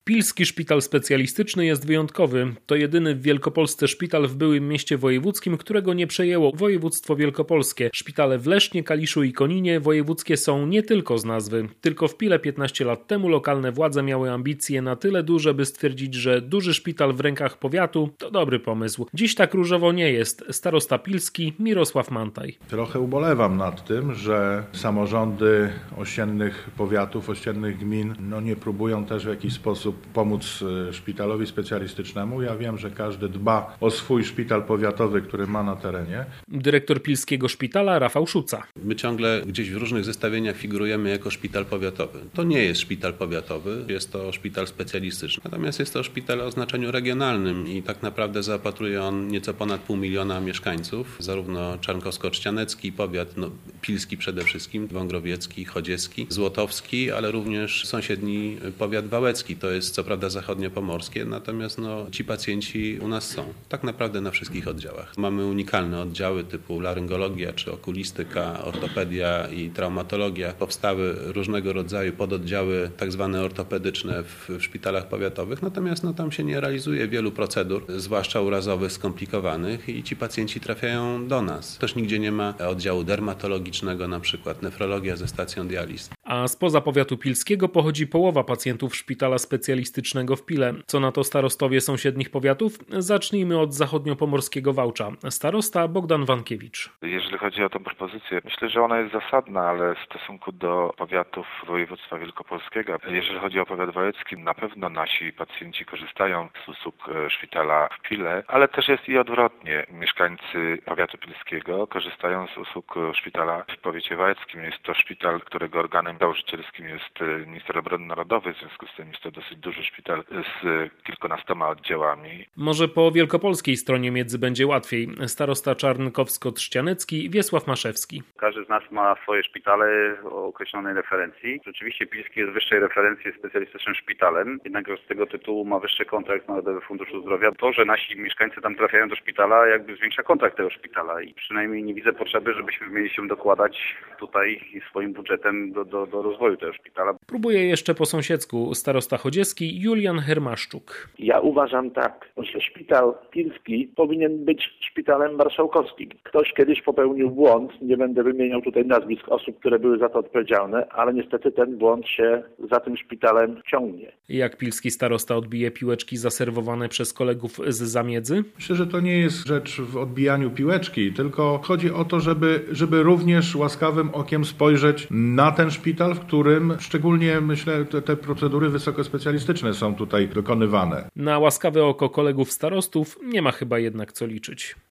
Pilski Szpital Specjalistyczny jest wyjątkowy. To jedyny w Wielkopolsce szpital w byłym mieście wojewódzkim, którego nie przejęło województwo wielkopolskie. Szpitale w Lesznie, Kaliszu i Koninie wojewódzkie są nie tylko z nazwy. Tylko w Pile 15 lat temu lokalne władze miały ambicje na tyle duże, by stwierdzić, że duży szpital w rękach powiatu to dobry pomysł. Dziś tak różowo nie jest. Starosta pilski Mirosław Mantaj. Trochę ubolewam nad tym, że samorządy ościennych powiatów, ościennych gmin nie próbują też w jakiś sposób pomóc szpitalowi specjalistycznemu. Ja wiem, że każdy dba o swój szpital powiatowy, który ma na terenie. Dyrektor pilskiego szpitala Rafał Szuca. My ciągle gdzieś w różnych zestawieniach figurujemy jako szpital powiatowy. To nie jest szpital powiatowy, jest to szpital specjalistyczny. Natomiast jest to szpital o znaczeniu regionalnym i tak naprawdę zaopatruje on nieco ponad 500 000 mieszkańców. Zarówno czarnkowsko-trzcianecki powiat, pilski przede wszystkim, wągrowiecki, chodziecki, złotowski, ale również sąsiedni powiat wałecki. To jest co prawda zachodniopomorskie, natomiast ci pacjenci u nas są. Tak naprawdę na wszystkich oddziałach. Mamy unikalne oddziały typu laryngologia czy okulistyka, ortopedia i traumatologia. Powstały różnego rodzaju pododdziały tak zwane ortopedyczne w szpitalach powiatowych, natomiast tam się nie realizuje wielu procedur, zwłaszcza urazowych, skomplikowanych i ci pacjenci trafiają do nas. Też nigdzie nie ma oddziału dermatologicznego, na przykład nefrologia ze stacją dializ. A spoza powiatu pilskiego pochodzi połowa pacjentów szpitala specjalistycznego w Pile. Co na to starostowie sąsiednich powiatów? Zacznijmy od zachodniopomorskiego Wałcza. Starosta Bogdan Wankiewicz. Jeżeli chodzi o tę propozycję, myślę, że ona jest zasadna, ale w stosunku do powiatów województwa wielkopolskiego, jeżeli chodzi o powiat wałecki, na pewno nasi pacjenci korzystają z usług szpitala w Pile, ale też jest i odwrotnie. Mieszkańcy powiatu pilskiego korzystają z usług szpitala w powiecie wałeckim. Jest to szpital, którego organem założycielskim jest Minister Obrony Narodowej, w związku z tym jest to dosyć duży szpital z kilkunastoma oddziałami. Może po wielkopolskiej stronie miedzy będzie łatwiej. Starosta czarnkowsko-trzcianecki Wiesław Maszewski. Każdy z nas ma swoje szpitale o określonej referencji. Rzeczywiście Pilski jest wyższej referencji specjalistycznym szpitalem, jednakże z tego tytułu ma wyższy kontrakt z Narodowym Funduszem Zdrowia. To, że nasi mieszkańcy tam trafiają do szpitala, jakby zwiększa kontrakt tego szpitala i przynajmniej nie widzę potrzeby, żebyśmy mieli się dokładać tutaj swoim budżetem do rozwoju tego szpitala. Próbuje jeszcze po sąsiedzku starosta chodziecki Julian Hermaszczuk. Ja uważam tak, że szpital pilski powinien być szpitalem marszałkowskim. Ktoś kiedyś popełnił błąd, nie będę wymieniał tutaj nazwisk osób, które były za to odpowiedzialne, ale niestety ten błąd się za tym szpitalem ciągnie. Jak pilski starosta odbije piłeczki zaserwowane przez kolegów z zamiedzy? Myślę, że to nie jest rzecz w odbijaniu piłeczki, tylko chodzi o to, żeby również łaskawym okiem spojrzeć na ten szpital, w którym szczególnie, myślę, te procedury wysokospecjalistyczne są tutaj dokonywane. Na łaskawe oko kolegów starostów nie ma chyba jednak co liczyć.